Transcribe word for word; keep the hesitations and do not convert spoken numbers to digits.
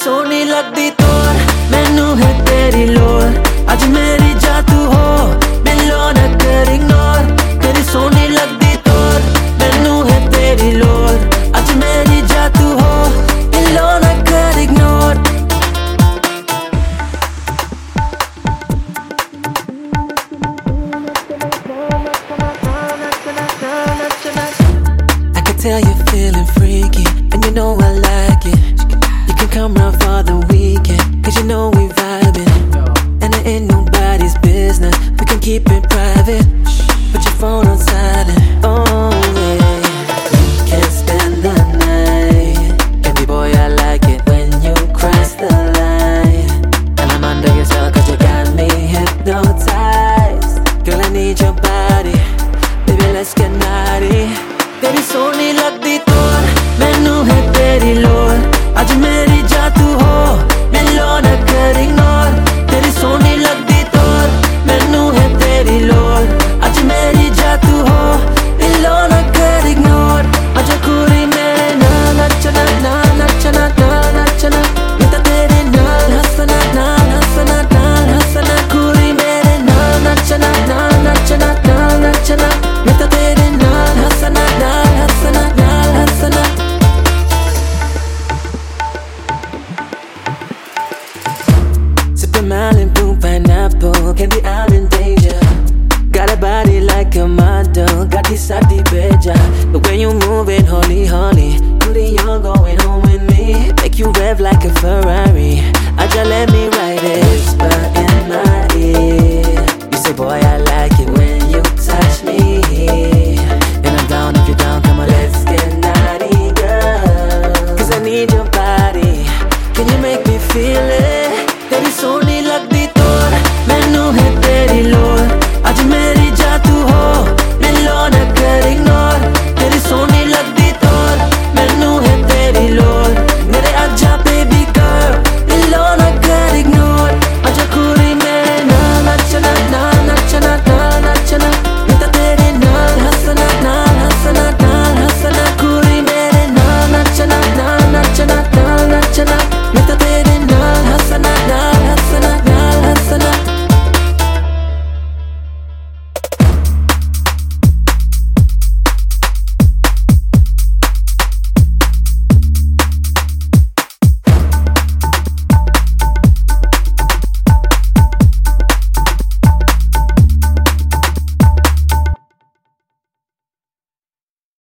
सोहनी लगदी तोर मैनू है तेरी लोड़ अज मेरी जा तू हो मिलो न कर इग्नोर तेरी सोहनी लगदी तोर मैनू है तेरी लोड़ अज मेरी जा तू हो मिलो न कर ignore I can tell you're feeling freaky and you know I like it. You can come round for the weekend cause you know we vibing. And it ain't nobody's business, we can keep it private. Put your phone on silent, oh yeah. We can spend the night. Baby boy I like it when you cross the line. And I'm under your spell cause you got me hypnotized. Girl I need your body, baby let's get naughty. तेरी सोहनी लगदी तोर मैनू है तेरी लोड़